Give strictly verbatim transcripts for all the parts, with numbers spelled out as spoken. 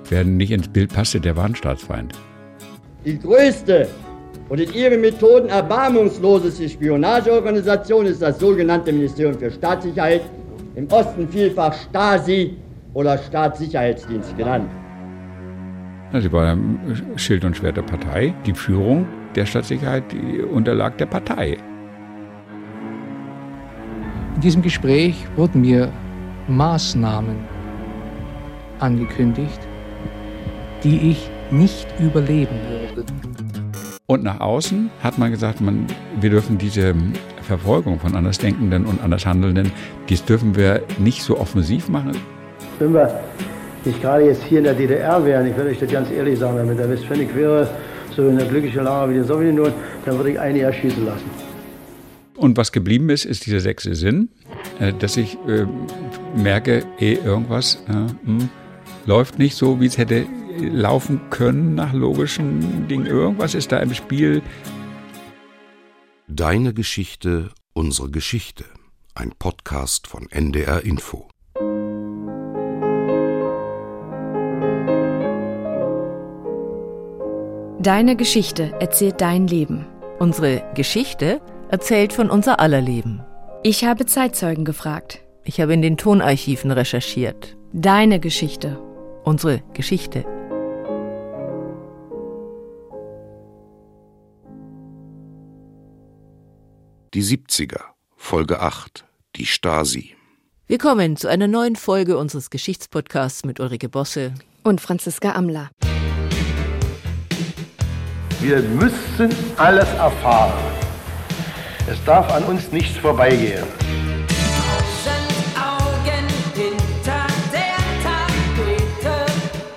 wer nicht ins Bild passte, der war ein Staatsfeind. Die größte und in ihren Methoden erbarmungsloseste Spionageorganisation ist das sogenannte Ministerium für Staatssicherheit, im Osten vielfach Stasi oder Staatssicherheitsdienst genannt. Sie war Schild und Schwert der Partei. Die Führung der Staatssicherheit die unterlag der Partei. In diesem Gespräch wurden mir Maßnahmen angekündigt, die ich nicht überleben würde. Und nach außen hat man gesagt, man, wir dürfen diese Verfolgung von Andersdenkenden und Andershandelnden, dies dürfen wir nicht so offensiv machen. Wenn wir nicht gerade jetzt hier in der D D R wären, ich würde euch das ganz ehrlich sagen, wenn der Westfänik wäre, so in der glücklichen Lage wie die Sowjetunion, dann würde ich einige erschießen lassen. Und was geblieben ist, ist dieser sechste Sinn, dass ich äh, merke, eh, irgendwas äh, mh, läuft nicht so, wie es hätte laufen können nach logischen Dingen. Irgendwas ist da im Spiel. Deine Geschichte, unsere Geschichte. Ein Podcast von N D R Info. Deine Geschichte erzählt dein Leben. Unsere Geschichte erzählt von unser aller Leben. Ich habe Zeitzeugen gefragt. Ich habe in den Tonarchiven recherchiert. Deine Geschichte. Unsere Geschichte. Die siebziger, Folge acht, die Stasi. Willkommen zu einer neuen Folge unseres Geschichtspodcasts mit Ulrike Bosse und Franziska Amler. Wir müssen alles erfahren. Es darf an uns nichts vorbeigehen. Tausend Augen hinter der Tapete.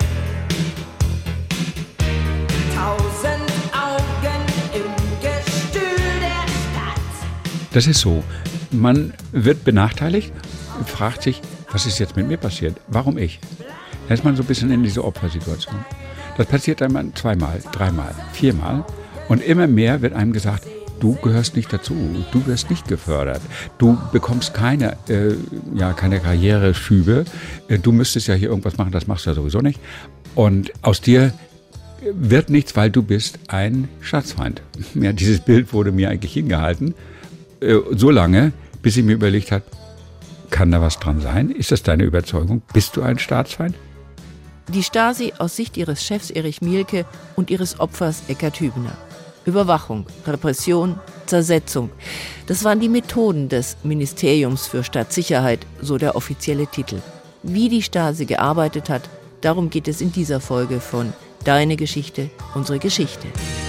Tausend Augen im Gestühl der Stadt. Das ist so. Man wird benachteiligt, fragt sich, was ist jetzt mit mir passiert? Warum ich? Da ist man so ein bisschen in diese Opfersituation. Das passiert einmal zweimal, dreimal, viermal. Und immer mehr wird einem gesagt, du gehörst nicht dazu, du wirst nicht gefördert, du bekommst keine, äh, ja, keine Karriereschübe, äh, du müsstest ja hier irgendwas machen, das machst du ja sowieso nicht. Und aus dir wird nichts, weil du bist ein Staatsfeind. Ja, dieses Bild wurde mir eigentlich hingehalten, äh, so lange, bis ich mir überlegt habe, kann da was dran sein? Ist das deine Überzeugung? Bist du ein Staatsfeind? Die Stasi aus Sicht ihres Chefs Erich Mielke und ihres Opfers Eckart Hübner. Überwachung, Repression, Zersetzung. Das waren die Methoden des Ministeriums für Staatssicherheit, so der offizielle Titel. Wie die Stasi gearbeitet hat, darum geht es in dieser Folge von Deine Geschichte, unsere Geschichte.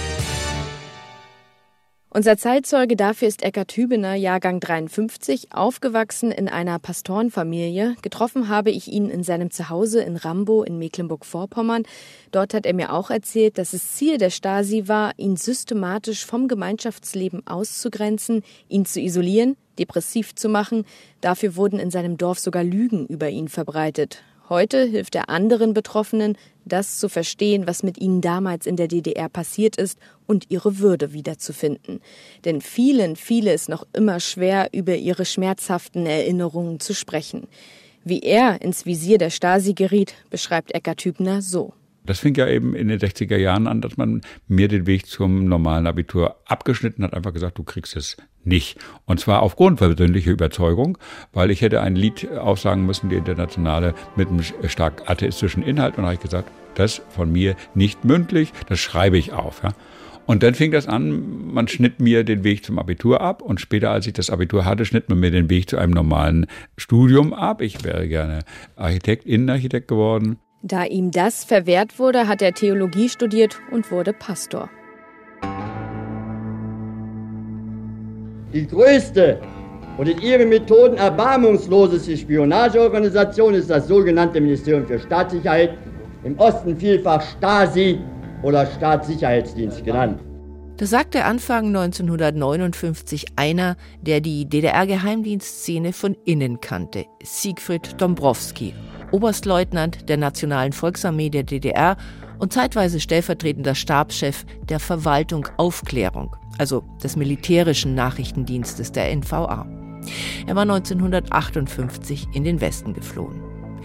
Unser Zeitzeuge dafür ist Eckart Hübner, Jahrgang dreiundfünfzig, aufgewachsen in einer Pastorenfamilie. Getroffen habe ich ihn in seinem Zuhause in Rambow in Mecklenburg-Vorpommern. Dort hat er mir auch erzählt, dass es Ziel der Stasi war, ihn systematisch vom Gemeinschaftsleben auszugrenzen, ihn zu isolieren, depressiv zu machen. Dafür wurden in seinem Dorf sogar Lügen über ihn verbreitet. Heute hilft er anderen Betroffenen, das zu verstehen, was mit ihnen damals in der D D R passiert ist und ihre Würde wiederzufinden. Denn vielen fiele es noch immer schwer, über ihre schmerzhaften Erinnerungen zu sprechen. Wie er ins Visier der Stasi geriet, beschreibt Eckart Hübner so. Das fing ja eben in den sechziger Jahren an, dass man mir den Weg zum normalen Abitur abgeschnitten hat, einfach gesagt, du kriegst es nicht. Und zwar aufgrund persönlicher Überzeugung, weil ich hätte ein Lied aussagen müssen, die Internationale, mit einem stark atheistischen Inhalt. Und da habe ich gesagt, das von mir nicht mündlich, das schreibe ich auf. Ja. Und dann fing das an, man schnitt mir den Weg zum Abitur ab. Und später, als ich das Abitur hatte, schnitt man mir den Weg zu einem normalen Studium ab. Ich wäre gerne Architekt, Innenarchitekt geworden. Da ihm das verwehrt wurde, hat er Theologie studiert und wurde Pastor. Die größte und in ihren Methoden erbarmungsloseste Spionageorganisation ist das sogenannte Ministerium für Staatssicherheit, im Osten vielfach Stasi oder Staatssicherheitsdienst genannt. Das sagte Anfang neunzehnhundertneunundfünfzig einer, der die D D R-Geheimdienstszene von innen kannte, Siegfried Dombrowski, Oberstleutnant der Nationalen Volksarmee der D D R und zeitweise stellvertretender Stabschef der Verwaltung Aufklärung, also des militärischen Nachrichtendienstes der N V A. Er war neunzehnhundertachtundfünfzig in den Westen geflohen.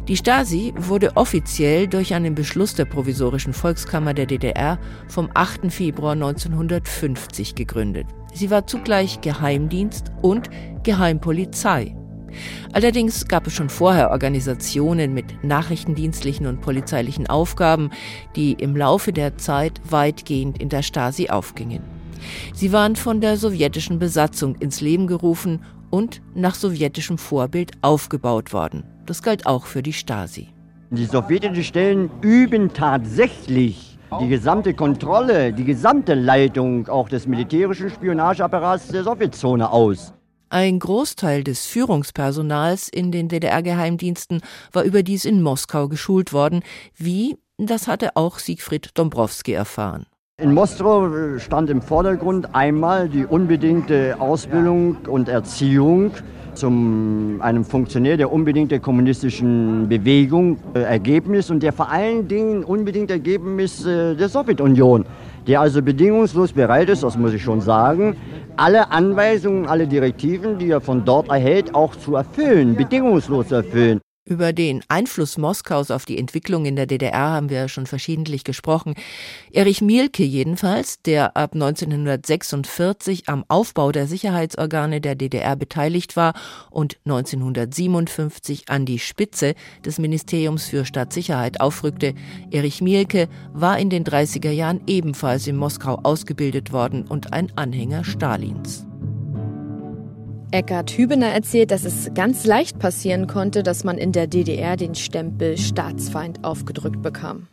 Die Stasi wurde offiziell durch einen Beschluss der Provisorischen Volkskammer der D D R vom achten Februar neunzehnhundertfünfzig gegründet. Sie war zugleich Geheimdienst und Geheimpolizei. Allerdings gab es schon vorher Organisationen mit nachrichtendienstlichen und polizeilichen Aufgaben, die im Laufe der Zeit weitgehend in der Stasi aufgingen. Sie waren von der sowjetischen Besatzung ins Leben gerufen und nach sowjetischem Vorbild aufgebaut worden. Das galt auch für die Stasi. Die sowjetischen Stellen üben tatsächlich die gesamte Kontrolle, die gesamte Leitung auch des militärischen Spionageapparats der Sowjetzone aus. Ein Großteil des Führungspersonals in den D D R-Geheimdiensten war überdies in Moskau geschult worden, wie, das hatte auch Siegfried Dombrowski erfahren. In Moskau stand im Vordergrund einmal die unbedingte Ausbildung und Erziehung zum einem Funktionär der unbedingt kommunistischen Bewegung äh, Ergebnis und der vor allen Dingen unbedingt Ergebnis äh, der Sowjetunion, der also bedingungslos bereit ist, das muss ich schon sagen, alle Anweisungen, alle Direktiven, die er von dort erhält, auch zu erfüllen, bedingungslos zu erfüllen. Über den Einfluss Moskaus auf die Entwicklung in der D D R haben wir schon verschiedentlich gesprochen. Erich Mielke jedenfalls, der ab neunzehnhundertsechsundvierzig am Aufbau der Sicherheitsorgane der D D R beteiligt war und neunzehnhundertsiebenundfünfzig an die Spitze des Ministeriums für Staatssicherheit aufrückte. Erich Mielke war in den dreißiger Jahren ebenfalls in Moskau ausgebildet worden und ein Anhänger Stalins. Eckart Hübener erzählt, dass es ganz leicht passieren konnte, dass man in der D D R den Stempel Staatsfeind aufgedrückt bekam.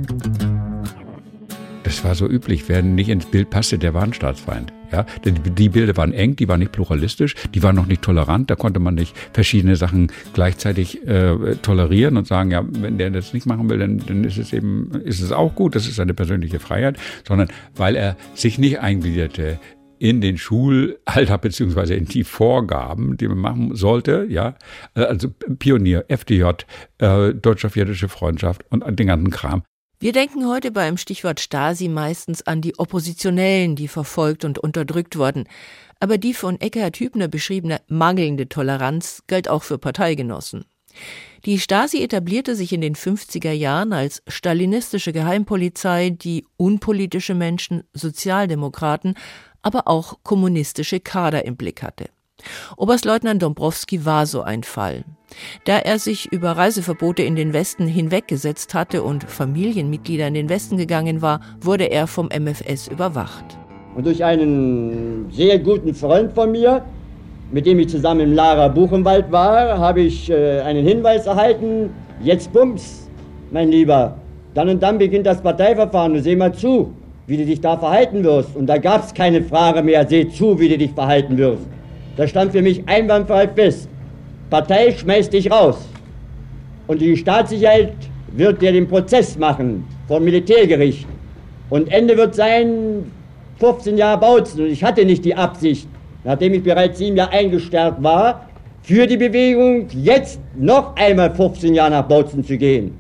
Das war so üblich, wer nicht ins Bild passte, der war ein Staatsfeind. Ja, die Bilder waren eng, die waren nicht pluralistisch, die waren noch nicht tolerant, da konnte man nicht verschiedene Sachen gleichzeitig äh, tolerieren und sagen, ja, wenn der das nicht machen will, dann, dann ist es eben, ist es auch gut, das ist seine persönliche Freiheit, sondern weil er sich nicht eingliederte in den Schulalltag beziehungsweise in die Vorgaben, die man machen sollte, ja, also Pionier, F D J, äh, deutsch-sowjetische Freundschaft und den ganzen Kram. Wir denken heute beim Stichwort Stasi meistens an die Oppositionellen, die verfolgt und unterdrückt wurden. Aber die von Eckart Hübener beschriebene mangelnde Toleranz galt auch für Parteigenossen. Die Stasi etablierte sich in den fünfziger Jahren als stalinistische Geheimpolizei, die unpolitische Menschen, Sozialdemokraten, aber auch kommunistische Kader im Blick hatte. Oberstleutnant Dombrowski war so ein Fall. Da er sich über Reiseverbote in den Westen hinweggesetzt hatte und Familienmitglieder in den Westen gegangen war, wurde er vom M F S überwacht. Und durch einen sehr guten Freund von mir, mit dem ich zusammen im Lara Buchenwald war, habe ich äh, einen Hinweis erhalten, jetzt bums, mein Lieber, dann und dann beginnt das Parteiverfahren, du seh mal zu, wie du dich da verhalten wirst. Und da gab es keine Frage mehr, seh zu, wie du dich verhalten wirst. Da stand für mich einwandfrei fest, Partei schmeißt dich raus. Und die Staatssicherheit wird dir den Prozess machen vom Militärgericht. Und Ende wird sein, fünfzehn Jahre Bautzen. Und ich hatte nicht die Absicht, nachdem ich bereits sieben Jahre eingesperrt war, für die Bewegung jetzt noch einmal fünfzehn Jahre nach Bautzen zu gehen.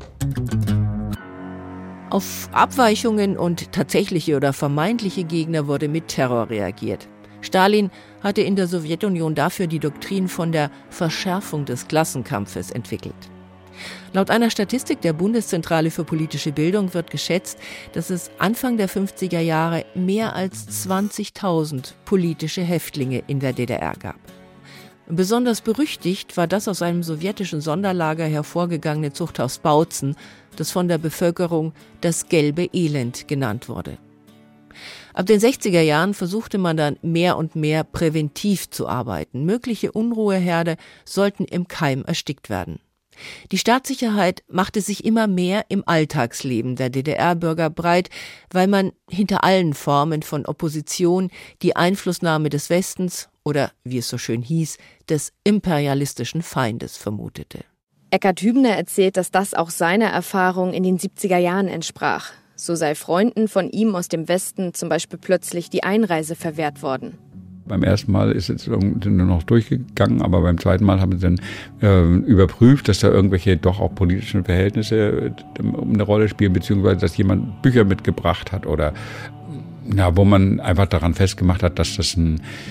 Auf Abweichungen und tatsächliche oder vermeintliche Gegner wurde mit Terror reagiert. Stalin hatte in der Sowjetunion dafür die Doktrin von der Verschärfung des Klassenkampfes entwickelt. Laut einer Statistik der Bundeszentrale für politische Bildung wird geschätzt, dass es Anfang der fünfziger Jahre mehr als zwanzigtausend politische Häftlinge in der D D R gab. Besonders berüchtigt war das aus einem sowjetischen Sonderlager hervorgegangene Zuchthaus Bautzen, das von der Bevölkerung das gelbe Elend genannt wurde. Ab den sechziger Jahren versuchte man dann mehr und mehr präventiv zu arbeiten. Mögliche Unruheherde sollten im Keim erstickt werden. Die Staatssicherheit machte sich immer mehr im Alltagsleben der D D R-Bürger breit, weil man hinter allen Formen von Opposition die Einflussnahme des Westens oder, wie es so schön hieß, des imperialistischen Feindes vermutete. Eckart Hübener erzählt, dass das auch seiner Erfahrung in den siebziger Jahren entsprach. So sei Freunden von ihm aus dem Westen zum Beispiel plötzlich die Einreise verwehrt worden. Beim ersten Mal ist es nur noch durchgegangen, aber beim zweiten Mal haben sie dann äh, überprüft, dass da irgendwelche doch auch politischen Verhältnisse äh, eine Rolle spielen, beziehungsweise dass jemand Bücher mitgebracht hat oder ja, wo man einfach daran festgemacht hat, dass das ein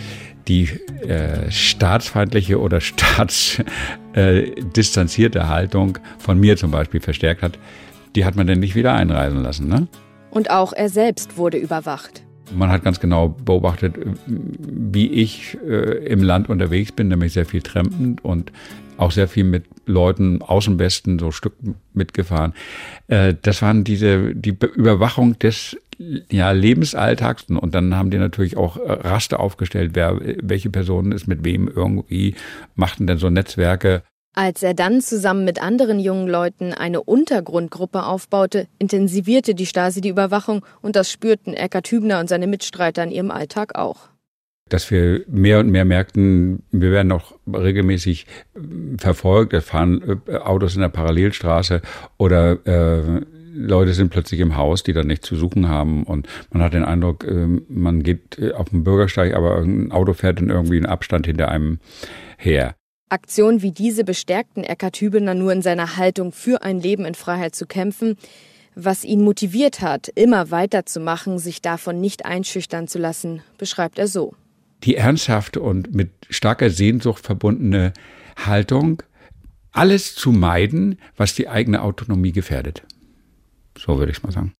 die äh, staatsfeindliche oder staatsdistanzierte äh, Haltung von mir zum Beispiel verstärkt hat, die hat man dann nicht wieder einreisen lassen. Ne? Und auch er selbst wurde überwacht. Man hat ganz genau beobachtet, wie ich äh, im Land unterwegs bin, nämlich sehr viel trampend und auch sehr viel mit Leuten aus dem Westen, so Stück mitgefahren. Äh, das waren diese, die Überwachung des ja, Lebensalltags. Und dann haben die natürlich auch Raster aufgestellt, wer, welche Personen ist mit wem irgendwie, machten denn so Netzwerke. Als er dann zusammen mit anderen jungen Leuten eine Untergrundgruppe aufbaute, intensivierte die Stasi die Überwachung und das spürten Eckart Hübner und seine Mitstreiter in ihrem Alltag auch. Dass wir mehr und mehr merkten, wir werden noch regelmäßig verfolgt, es fahren Autos in der Parallelstraße oder äh, Leute sind plötzlich im Haus, die dann nichts zu suchen haben und man hat den Eindruck, äh, man geht auf den Bürgersteig, aber ein Auto fährt dann irgendwie einen Abstand hinter einem her. Aktionen wie diese bestärkten Eckart Hübner nur in seiner Haltung, für ein Leben in Freiheit zu kämpfen. Was ihn motiviert hat, immer weiterzumachen, sich davon nicht einschüchtern zu lassen, beschreibt er so. Die ernsthafte und mit starker Sehnsucht verbundene Haltung, alles zu meiden, was die eigene Autonomie gefährdet. So würde ich es mal sagen.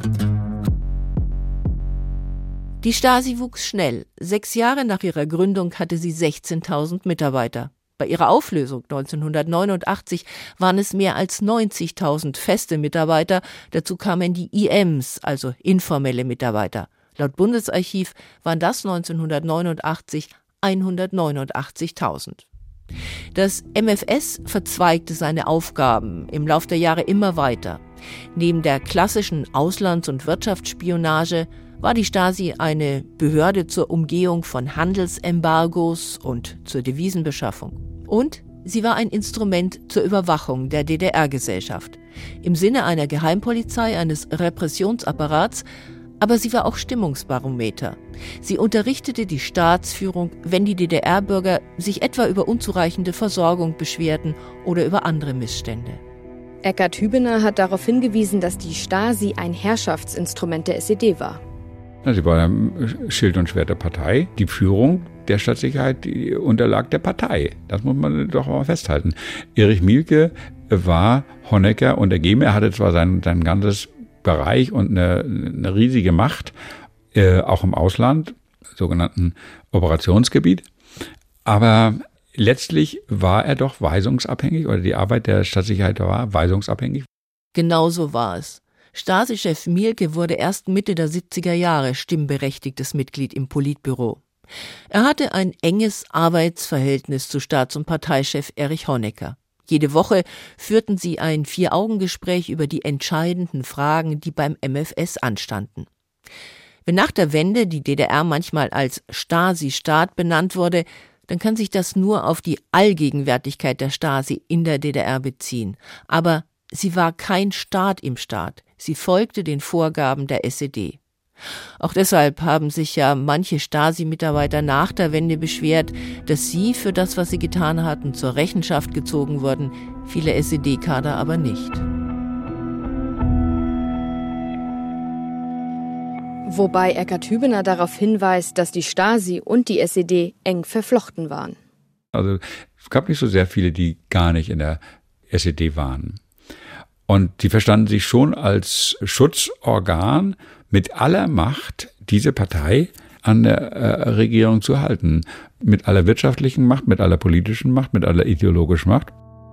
Die Stasi wuchs schnell. Sechs Jahre nach ihrer Gründung hatte sie sechzehntausend Mitarbeiter. Bei ihrer Auflösung neunzehnhundertneunundachtzig waren es mehr als neunzigtausend feste Mitarbeiter. Dazu kamen die I Ms, also informelle Mitarbeiter. Laut Bundesarchiv waren das neunzehnhundertneunundachtzig hundertneunundachtzigtausend. Das M F S verzweigte seine Aufgaben im Lauf der Jahre immer weiter. Neben der klassischen Auslands- und Wirtschaftsspionage war die Stasi eine Behörde zur Umgehung von Handelsembargos und zur Devisenbeschaffung. Und sie war ein Instrument zur Überwachung der D D R-Gesellschaft. Im Sinne einer Geheimpolizei, eines Repressionsapparats, aber sie war auch Stimmungsbarometer. Sie unterrichtete die Staatsführung, wenn die D D R-Bürger sich etwa über unzureichende Versorgung beschwerten oder über andere Missstände. Eckart Hübner hat darauf hingewiesen, dass die Stasi ein Herrschaftsinstrument der S E D war. Sie war Schild und Schwert der Partei. Die Führung der Staatssicherheit die unterlag der Partei. Das muss man doch mal festhalten. Erich Mielke war Honecker untergeben. Er hatte zwar sein, sein ganzes Bereich und eine, eine riesige Macht, äh, auch im Ausland, sogenannten Operationsgebiet. Aber letztlich war er doch weisungsabhängig oder die Arbeit der Staatssicherheit war weisungsabhängig. Genau so war es. Stasi-Chef Mielke wurde erst Mitte der siebziger Jahre stimmberechtigtes Mitglied im Politbüro. Er hatte ein enges Arbeitsverhältnis zu Staats- und Parteichef Erich Honecker. Jede Woche führten sie ein Vier-Augen-Gespräch über die entscheidenden Fragen, die beim M F S anstanden. Wenn nach der Wende die D D R manchmal als Stasi-Staat benannt wurde, dann kann sich das nur auf die Allgegenwärtigkeit der Stasi in der D D R beziehen. Aber sie war kein Staat im Staat. Sie folgte den Vorgaben der S E D. Auch deshalb haben sich ja manche Stasi-Mitarbeiter nach der Wende beschwert, dass sie für das, was sie getan hatten, zur Rechenschaft gezogen wurden, viele S E D-Kader aber nicht. Wobei Eckart Hübner darauf hinweist, dass die Stasi und die S E D eng verflochten waren. Also es gab nicht so sehr viele, die gar nicht in der S E D waren. Und die verstanden sich schon als Schutzorgan mit aller Macht, diese Partei an der äh, Regierung zu halten. Mit aller wirtschaftlichen Macht, mit aller politischen Macht, mit aller ideologischen Macht.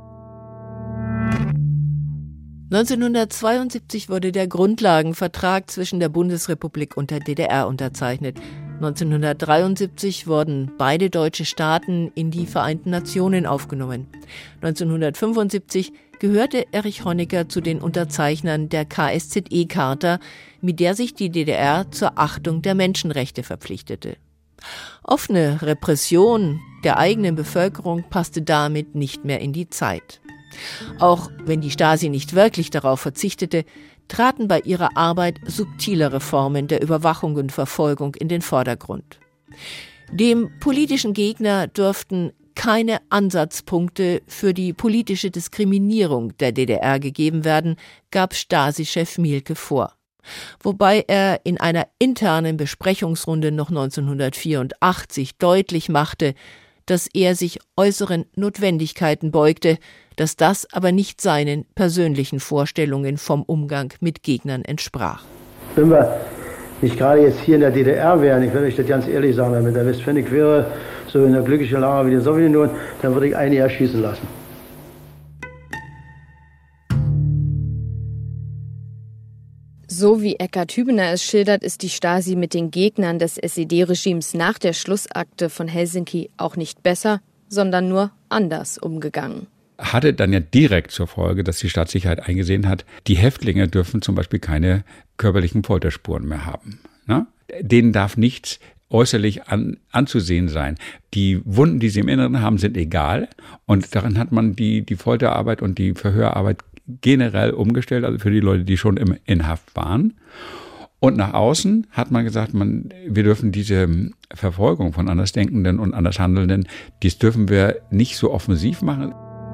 neunzehnhundertzweiundsiebzig wurde der Grundlagenvertrag zwischen der Bundesrepublik und der D D R unterzeichnet. neunzehnhundertdreiundsiebzig wurden beide deutsche Staaten in die Vereinten Nationen aufgenommen. neunzehnhundertfünfundsiebzig gehörte Erich Honecker zu den Unterzeichnern der K S Z E-Charta, mit der sich die D D R zur Achtung der Menschenrechte verpflichtete. Offene Repression der eigenen Bevölkerung passte damit nicht mehr in die Zeit. Auch wenn die Stasi nicht wirklich darauf verzichtete, traten bei ihrer Arbeit subtilere Formen der Überwachung und Verfolgung in den Vordergrund. Dem politischen Gegner dürften keine Ansatzpunkte für die politische Diskriminierung der D D R gegeben werden, gab Stasi-Chef Mielke vor. Wobei er in einer internen Besprechungsrunde noch neunzehnhundertvierundachtzig deutlich machte, dass er sich äußeren Notwendigkeiten beugte, dass das aber nicht seinen persönlichen Vorstellungen vom Umgang mit Gegnern entsprach. Wenn wir nicht gerade jetzt hier in der D D R wären, ich will euch das ganz ehrlich sagen, wenn mit der Westpfennig wäre, so in der glücklichen Lage wie die Sowjetunion, dann würde ich einige erschießen lassen. So wie Eckart Hübener es schildert, ist die Stasi mit den Gegnern des S E D-Regimes nach der Schlussakte von Helsinki auch nicht besser, sondern nur anders umgegangen. Hatte dann ja direkt zur Folge, dass die Staatssicherheit eingesehen hat, die Häftlinge dürfen zum Beispiel keine körperlichen Folterspuren mehr haben. Ne? Denen darf nichts äußerlich an, anzusehen sein. Die Wunden, die sie im Inneren haben, sind egal. Und darin hat man die, die Folterarbeit und die Verhörarbeit generell umgestellt, also für die Leute, die schon im, in Haft waren. Und nach außen hat man gesagt, man, wir dürfen diese Verfolgung von Andersdenkenden und Andershandelnden, dies dürfen wir nicht so offensiv machen.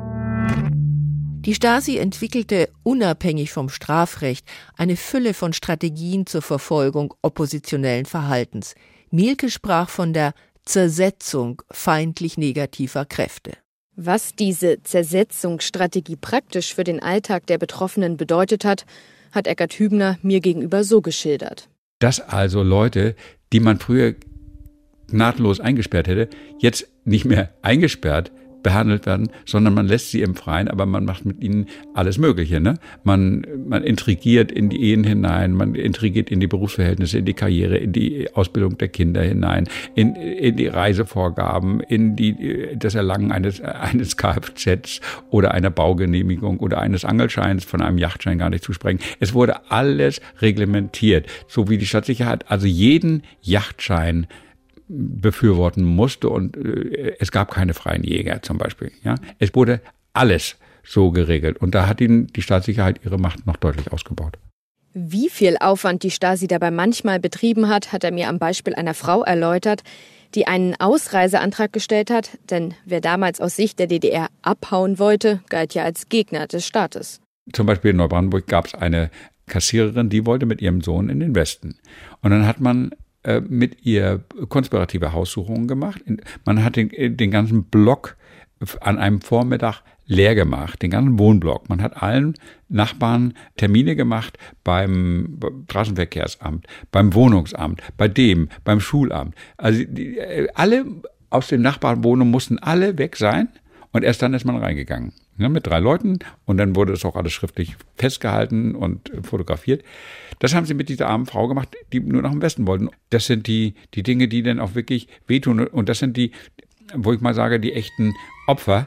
Die Stasi entwickelte unabhängig vom Strafrecht eine Fülle von Strategien zur Verfolgung oppositionellen Verhaltens. Mielke sprach von der Zersetzung feindlich negativer Kräfte. Was diese Zersetzungsstrategie praktisch für den Alltag der Betroffenen bedeutet hat, hat Eckart Hübener mir gegenüber so geschildert. Dass also Leute, die man früher nahtlos eingesperrt hätte, jetzt nicht mehr eingesperrt behandelt werden, sondern man lässt sie im Freien, aber man macht mit ihnen alles Mögliche. Ne? Man, man intrigiert in die Ehen hinein, man intrigiert in die Berufsverhältnisse, in die Karriere, in die Ausbildung der Kinder hinein, in, in die Reisevorgaben, in die, das Erlangen eines, eines Kfz oder einer Baugenehmigung oder eines Angelscheins, von einem Yachtschein gar nicht zu sprechen. Es wurde alles reglementiert, so wie die Staatssicherheit also jeden Yachtschein befürworten musste und äh, es gab keine freien Jäger zum Beispiel. Ja? Es wurde alles so geregelt und da hat ihnen die Staatssicherheit ihre Macht noch deutlich ausgebaut. Wie viel Aufwand die Stasi dabei manchmal betrieben hat, hat er mir am Beispiel einer Frau erläutert, die einen Ausreiseantrag gestellt hat, denn wer damals aus Sicht der D D R abhauen wollte, galt ja als Gegner des Staates. Zum Beispiel in Neubrandenburg gab es eine Kassiererin, die wollte mit ihrem Sohn in den Westen. Und dann hat man mit ihr konspirative Haussuchungen gemacht. Man hat den, den ganzen Block an einem Vormittag leer gemacht, den ganzen Wohnblock. Man hat allen Nachbarn Termine gemacht beim Straßenverkehrsamt, beim Wohnungsamt, bei dem, beim Schulamt. Also die, alle aus den Nachbarwohnungen mussten alle weg sein und erst dann ist man reingegangen. Ja, mit drei Leuten und dann wurde es auch alles schriftlich festgehalten und fotografiert. Das haben sie mit dieser armen Frau gemacht, die nur nach dem Westen wollten. Das sind die, die Dinge, die dann auch wirklich wehtun und das sind die, wo ich mal sage, die echten Opfer.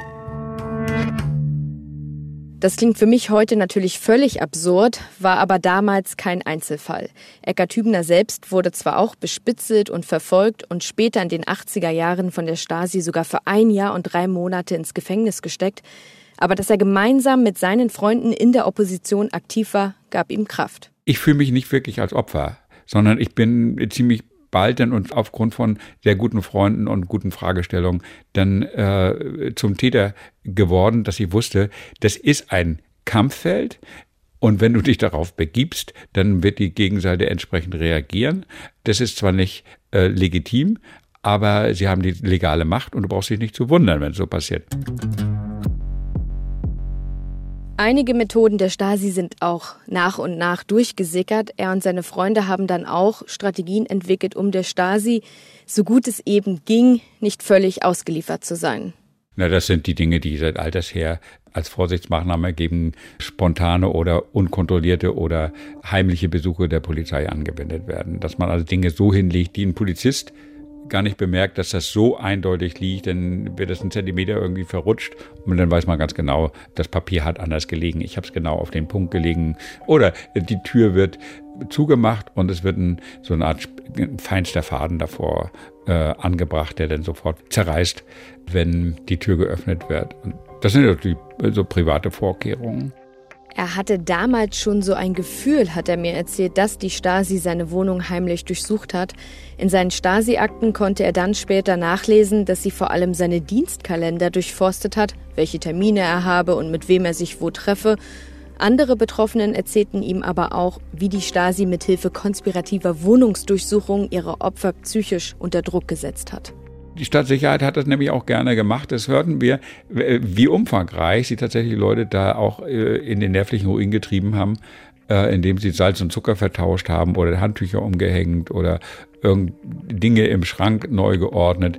Das klingt für mich heute natürlich völlig absurd, war aber damals kein Einzelfall. Eckart Hübener selbst wurde zwar auch bespitzelt und verfolgt und später in den achtziger Jahren von der Stasi sogar für ein Jahr und drei Monate ins Gefängnis gesteckt, aber dass er gemeinsam mit seinen Freunden in der Opposition aktiv war, gab ihm Kraft. Ich fühle mich nicht wirklich als Opfer, sondern ich bin ziemlich bald dann und aufgrund von sehr guten Freunden und guten Fragestellungen dann äh, zum Täter geworden, dass ich wusste, das ist ein Kampffeld und wenn du dich darauf begibst, dann wird die Gegenseite entsprechend reagieren. Das ist zwar nicht äh, legitim, aber sie haben die legale Macht und du brauchst dich nicht zu wundern, wenn es so passiert. Einige Methoden der Stasi sind auch nach und nach durchgesickert. Er und seine Freunde haben dann auch Strategien entwickelt, um der Stasi, so gut es eben ging, nicht völlig ausgeliefert zu sein. Na, das sind die Dinge, die seit alters her als Vorsichtsmaßnahme gegen spontane oder unkontrollierte oder heimliche Besuche der Polizei angewendet werden. Dass man also Dinge so hinlegt, die ein Polizist gar nicht bemerkt, dass das so eindeutig liegt, dann wird es einen Zentimeter irgendwie verrutscht und dann weiß man ganz genau, das Papier hat anders gelegen, ich habe es genau auf den Punkt gelegen oder die Tür wird zugemacht und es wird ein, so eine Art feinster Faden davor äh, angebracht, der dann sofort zerreißt, wenn die Tür geöffnet wird. Und das sind natürlich so private Vorkehrungen. Er hatte damals schon so ein Gefühl, hat er mir erzählt, dass die Stasi seine Wohnung heimlich durchsucht hat. In seinen Stasi-Akten konnte er dann später nachlesen, dass sie vor allem seine Dienstkalender durchforstet hat, welche Termine er habe und mit wem er sich wo treffe. Andere Betroffenen erzählten ihm aber auch, wie die Stasi mithilfe konspirativer Wohnungsdurchsuchungen ihre Opfer psychisch unter Druck gesetzt hat. Die Stadtsicherheit hat das nämlich auch gerne gemacht. Das hörten wir, wie umfangreich sie tatsächlich Leute da auch in den nervlichen Ruin getrieben haben, indem sie Salz und Zucker vertauscht haben oder Handtücher umgehängt oder irgend Dinge im Schrank neu geordnet.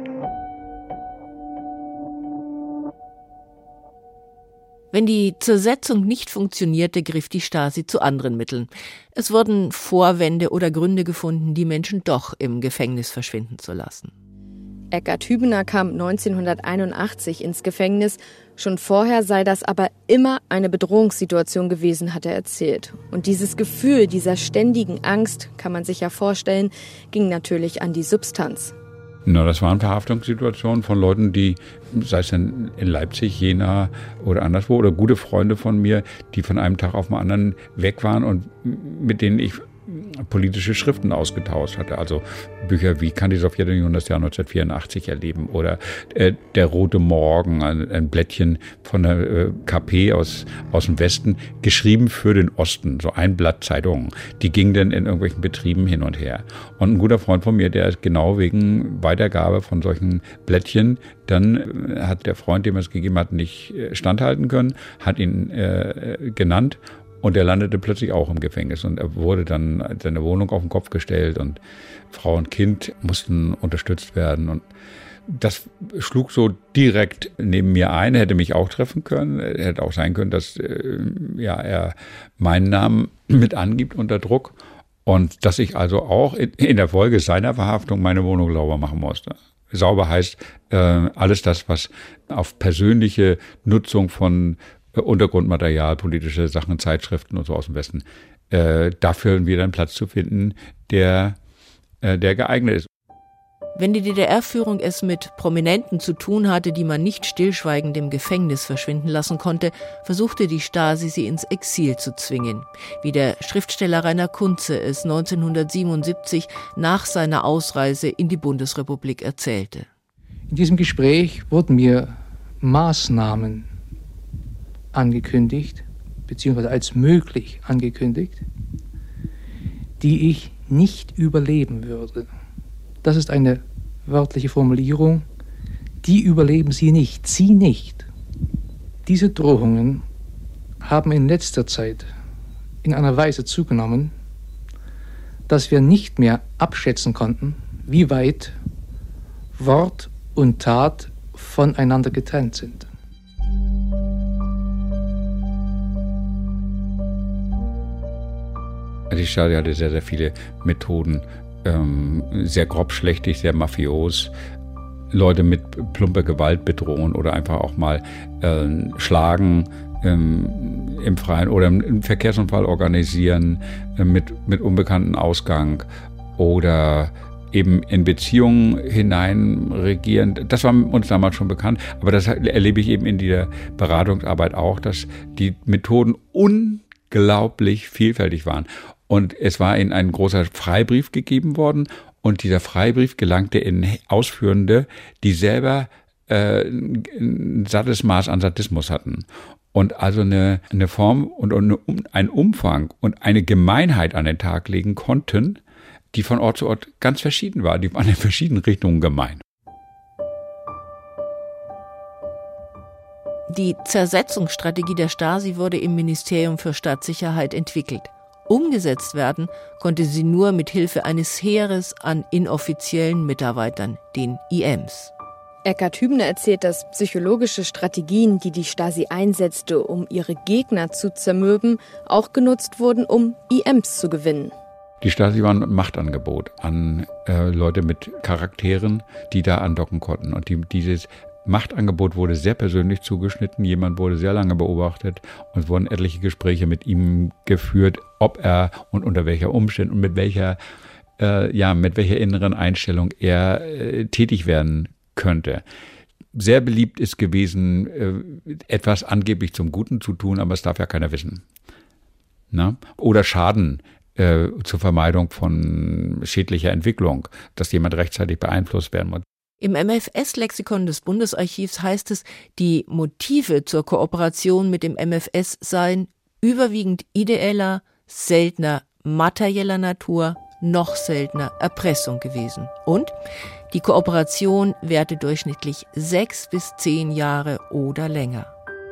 Wenn die Zersetzung nicht funktionierte, griff die Stasi zu anderen Mitteln. Es wurden Vorwände oder Gründe gefunden, die Menschen doch im Gefängnis verschwinden zu lassen. Eckart Hübener kam neunzehnhunderteinundachtzig ins Gefängnis. Schon vorher sei das aber immer eine Bedrohungssituation gewesen, hat er erzählt. Und dieses Gefühl dieser ständigen Angst, kann man sich ja vorstellen, ging natürlich an die Substanz. Na, das waren Verhaftungssituationen von Leuten, die, sei es in, in Leipzig, Jena oder anderswo, oder gute Freunde von mir, die von einem Tag auf den anderen weg waren und mit denen ich politische Schriften ausgetauscht hatte. Also Bücher wie Kann die Sowjetunion das Jahr neunzehnhundertvierundachtzig erleben oder äh, Der rote Morgen, ein, ein Blättchen von der äh, K P aus, aus dem Westen, geschrieben für den Osten, so ein Blatt Zeitung. Die ging dann in irgendwelchen Betrieben hin und her. Und ein guter Freund von mir, der ist genau wegen Weitergabe von solchen Blättchen, dann äh, hat der Freund, dem er es gegeben hat, nicht äh, standhalten können, hat ihn äh, genannt. Und er landete plötzlich auch im Gefängnis und er wurde dann seine Wohnung auf den Kopf gestellt und Frau und Kind mussten unterstützt werden. Und das schlug so direkt neben mir ein, hätte mich auch treffen können. Hätte auch sein können, dass äh, ja, er meinen Namen mit angibt unter Druck und dass ich also auch in, in der Folge seiner Verhaftung meine Wohnung sauber machen musste. Sauber heißt äh, alles das, was auf persönliche Nutzung von Untergrundmaterial, politische Sachen, Zeitschriften und so aus dem Westen, äh, dafür wieder einen Platz zu finden, der, äh, der geeignet ist. Wenn die D D R-Führung es mit Prominenten zu tun hatte, die man nicht stillschweigend im Gefängnis verschwinden lassen konnte, versuchte die Stasi, sie ins Exil zu zwingen, wie der Schriftsteller Rainer Kunze es neunzehnhundertsiebenundsiebzig nach seiner Ausreise in die Bundesrepublik erzählte. In diesem Gespräch wurden mir Maßnahmen angekündigt, beziehungsweise als möglich angekündigt, die ich nicht überleben würde. Das ist eine wörtliche Formulierung. Die überleben Sie nicht, Sie nicht. Diese Drohungen haben in letzter Zeit in einer Weise zugenommen, dass wir nicht mehr abschätzen konnten, wie weit Wort und Tat voneinander getrennt sind. Die Stasi hatte sehr, sehr viele Methoden, ähm, sehr grobschlächtig, sehr mafios, Leute mit plumper Gewalt bedrohen oder einfach auch mal äh, schlagen ähm, im Freien oder einen Verkehrsunfall organisieren äh, mit, mit unbekanntem Ausgang oder eben in Beziehungen hinein regieren. Das war uns damals schon bekannt, aber das erlebe ich eben in dieser Beratungsarbeit auch, dass die Methoden unglaublich vielfältig waren. Und es war ihnen ein großer Freibrief gegeben worden und dieser Freibrief gelangte in Ausführende, die selber äh, ein sattes Maß an Sadismus hatten. Und also eine, eine Form und eine, einen Umfang und eine Gemeinheit an den Tag legen konnten, die von Ort zu Ort ganz verschieden war. Die waren in verschiedenen Richtungen gemein. Die Zersetzungsstrategie der Stasi wurde im Ministerium für Staatssicherheit entwickelt. Umgesetzt werden konnte sie nur mit Hilfe eines Heeres an inoffiziellen Mitarbeitern, den I Ms. Eckart Hübener erzählt, dass psychologische Strategien, die die Stasi einsetzte, um ihre Gegner zu zermürben, auch genutzt wurden, um I Ms zu gewinnen. Die Stasi war ein Machtangebot an äh, Leute mit Charakteren, die da andocken konnten. Und die, dieses Machtangebot wurde sehr persönlich zugeschnitten. Jemand wurde sehr lange beobachtet und es wurden etliche Gespräche mit ihm geführt, ob er und unter welcher Umständen und mit welcher, äh, ja, mit welcher inneren Einstellung er äh, tätig werden könnte. Sehr beliebt ist gewesen, äh, etwas angeblich zum Guten zu tun, aber es darf ja keiner wissen. Na? Oder Schaden äh, zur Vermeidung von schädlicher Entwicklung, dass jemand rechtzeitig beeinflusst werden muss. Im M F S-Lexikon des Bundesarchivs heißt es, die Motive zur Kooperation mit dem M F S seien überwiegend ideeller, seltener materieller Natur, noch seltener Erpressung gewesen. Und die Kooperation währte durchschnittlich sechs bis zehn Jahre oder länger.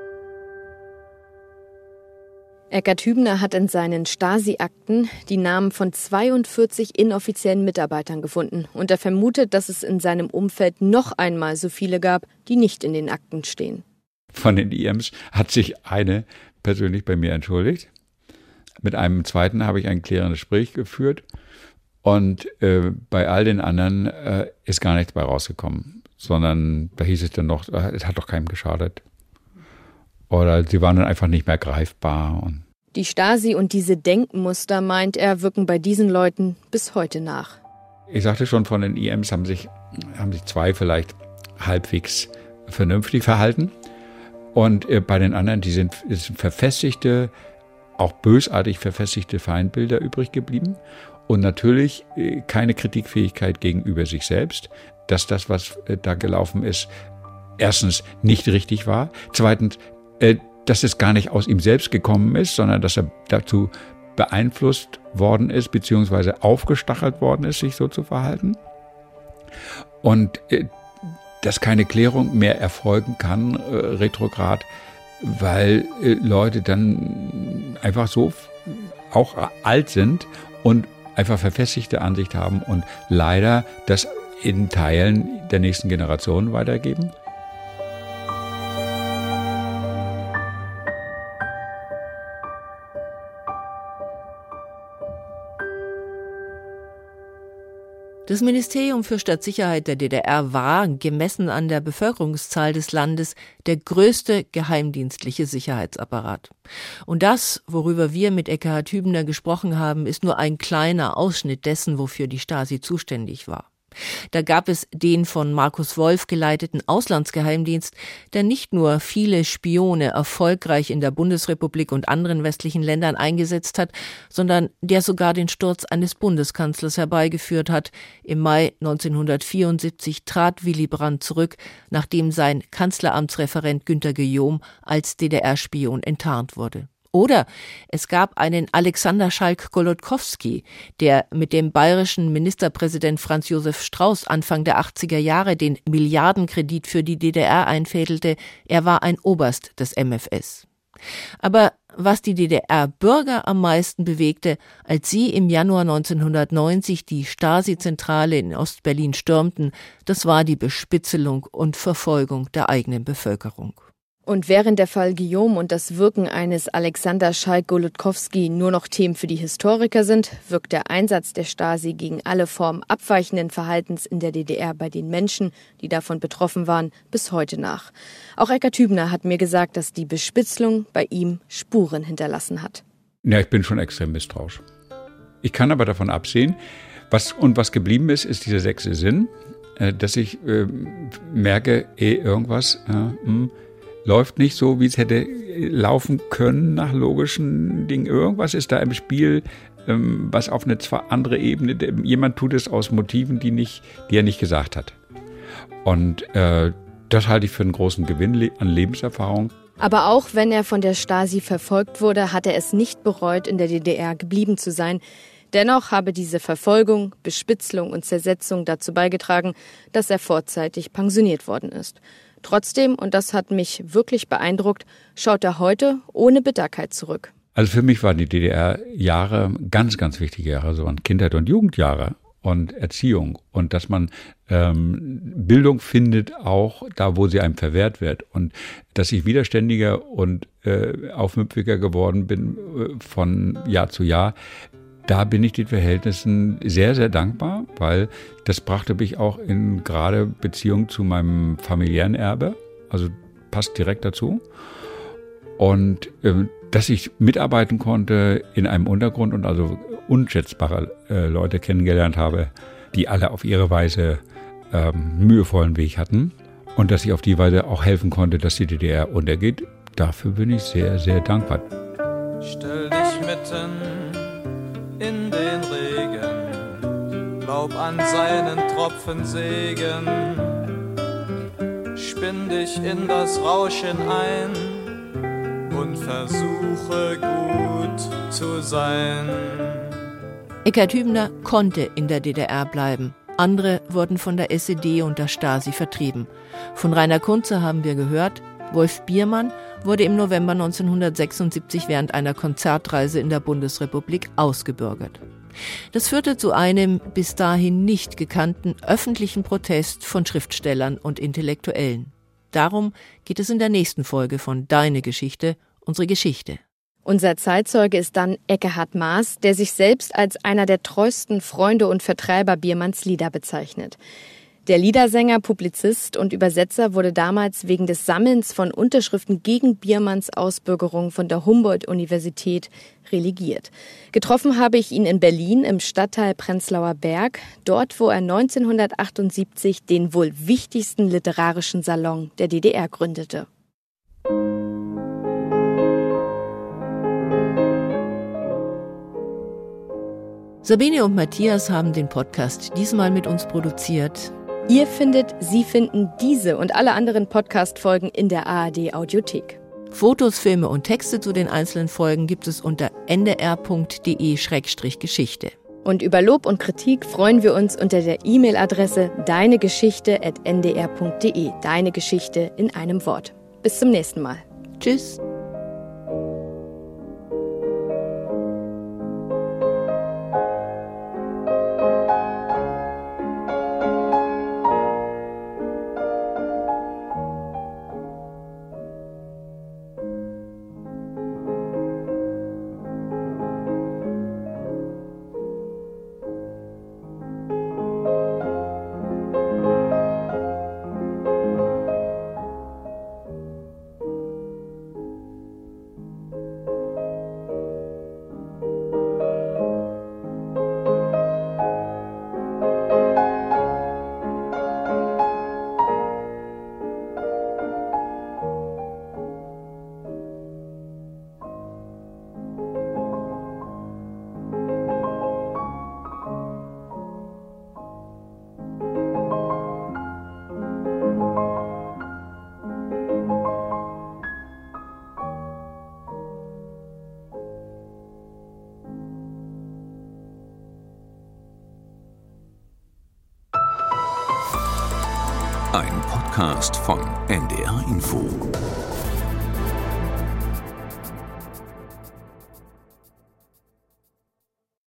Eckart Hübner hat in seinen Stasi-Akten die Namen von zweiundvierzig inoffiziellen Mitarbeitern gefunden und er vermutet, dass es in seinem Umfeld noch einmal so viele gab, die nicht in den Akten stehen. Von den I Ms hat sich eine persönlich bei mir entschuldigt. Mit einem zweiten habe ich ein klärendes Gespräch geführt und äh, bei all den anderen äh, ist gar nichts bei rausgekommen, sondern da hieß es dann noch, äh, es hat doch keinem geschadet. Oder sie waren dann einfach nicht mehr greifbar. Und die Stasi und diese Denkmuster, meint er, wirken bei diesen Leuten bis heute nach. Ich sagte schon, von den I Ms haben sich, haben sich zwei vielleicht halbwegs vernünftig verhalten. Und äh, bei den anderen, die sind, sind verfestigte, auch bösartig verfestigte Feindbilder übrig geblieben. Und natürlich äh, keine Kritikfähigkeit gegenüber sich selbst, dass das, was äh, da gelaufen ist, erstens nicht richtig war. Zweitens, äh, dass es gar nicht aus ihm selbst gekommen ist, sondern dass er dazu beeinflusst worden ist, beziehungsweise aufgestachelt worden ist, sich so zu verhalten. Und äh, dass keine Klärung mehr erfolgen kann, äh, retrograd, weil äh, Leute dann einfach so auch alt sind und einfach verfestigte Ansicht haben und leider das in Teilen der nächsten Generation weitergeben. Das Ministerium für Staatssicherheit der D D R war, gemessen an der Bevölkerungszahl des Landes, der größte geheimdienstliche Sicherheitsapparat. Und das, worüber wir mit Eckart Hübner gesprochen haben, ist nur ein kleiner Ausschnitt dessen, wofür die Stasi zuständig war. Da gab es den von Markus Wolf geleiteten Auslandsgeheimdienst, der nicht nur viele Spione erfolgreich in der Bundesrepublik und anderen westlichen Ländern eingesetzt hat, sondern der sogar den Sturz eines Bundeskanzlers herbeigeführt hat. Im Mai neunzehnhundertvierundsiebzig trat Willy Brandt zurück, nachdem sein Kanzleramtsreferent Günter Guillaume als D D R-Spion enttarnt wurde. Oder es gab einen Alexander Schalk-Golodkowski, der mit dem bayerischen Ministerpräsident Franz Josef Strauß Anfang der achtziger Jahre den Milliardenkredit für die D D R einfädelte. Er war ein Oberst des M F S. Aber was die D D R-Bürger am meisten bewegte, als sie im Januar neunzehnhundertneunzig die Stasi-Zentrale in Ostberlin stürmten, das war die Bespitzelung und Verfolgung der eigenen Bevölkerung. Und während der Fall Guillaume und das Wirken eines Alexander Schalk-Golodkowski nur noch Themen für die Historiker sind, wirkt der Einsatz der Stasi gegen alle Formen abweichenden Verhaltens in der D D R bei den Menschen, die davon betroffen waren, bis heute nach. Auch Eckart Hübner hat mir gesagt, dass die Bespitzelung bei ihm Spuren hinterlassen hat. Ja, ich bin schon extrem misstrauisch. Ich kann aber davon absehen, was und was geblieben ist, ist dieser sechste Sinn, dass ich äh, merke, eh, irgendwas, äh, mh, läuft nicht so, wie es hätte laufen können nach logischen Dingen. Irgendwas ist da im Spiel, ähm, was auf eine zwar andere Ebene, jemand tut es aus Motiven, die, nicht, die er nicht gesagt hat. Und äh, das halte ich für einen großen Gewinn an Lebenserfahrung. Aber auch wenn er von der Stasi verfolgt wurde, hat er es nicht bereut, in der D D R geblieben zu sein. Dennoch habe diese Verfolgung, Bespitzelung und Zersetzung dazu beigetragen, dass er vorzeitig pensioniert worden ist. Trotzdem, und das hat mich wirklich beeindruckt, schaut er heute ohne Bitterkeit zurück. Also für mich waren die D D R-Jahre ganz, ganz wichtige Jahre. So waren Kindheit und Jugendjahre und Erziehung. Und dass man ähm, Bildung findet, auch da, wo sie einem verwehrt wird. Und dass ich widerständiger und äh, aufmüpfiger geworden bin äh, von Jahr zu Jahr. Da bin ich den Verhältnissen sehr, sehr dankbar, weil das brachte mich auch in gerade Beziehung zu meinem familiären Erbe, also passt direkt dazu. Und äh, dass ich mitarbeiten konnte in einem Untergrund und also unschätzbare äh, Leute kennengelernt habe, die alle auf ihre Weise äh, mühevollen Weg hatten. Und dass ich auf die Weise auch helfen konnte, dass die D D R untergeht, dafür bin ich sehr, sehr dankbar. Stell dich mitten in den Regen, glaub an seinen Tropfen Segen, spinn dich in das Rauschen ein und versuche gut zu sein. Eckart Hübner konnte in der D D R bleiben. Andere wurden von der S E D und der Stasi vertrieben. Von Rainer Kunze haben wir gehört, Wolf Biermann wurde im November neunzehnhundertsechsundsiebzig während einer Konzertreise in der Bundesrepublik ausgebürgert. Das führte zu einem bis dahin nicht gekannten öffentlichen Protest von Schriftstellern und Intellektuellen. Darum geht es in der nächsten Folge von Deine Geschichte, unsere Geschichte. Unser Zeitzeuge ist dann Ekkehard Maas, der sich selbst als einer der treuesten Freunde und Vertreiber Biermanns Lieder bezeichnet. Der Liedersänger, Publizist und Übersetzer wurde damals wegen des Sammelns von Unterschriften gegen Biermanns Ausbürgerung von der Humboldt-Universität relegiert. Getroffen habe ich ihn in Berlin im Stadtteil Prenzlauer Berg, dort wo er neunzehnhundertachtundsiebzig den wohl wichtigsten literarischen Salon der D D R gründete. Sabine und Matthias haben den Podcast diesmal mit uns produziert. Ihr findet, Sie finden diese und alle anderen Podcast-Folgen in der A R D-Audiothek. Fotos, Filme und Texte zu den einzelnen Folgen gibt es unter n d r punkt d e schrägstrich geschichte. Und über Lob und Kritik freuen wir uns unter der E-Mail-Adresse deinegeschichte at n d r punkt d e. Deine Geschichte in einem Wort. Bis zum nächsten Mal. Tschüss. Ein Podcast von N D R Info.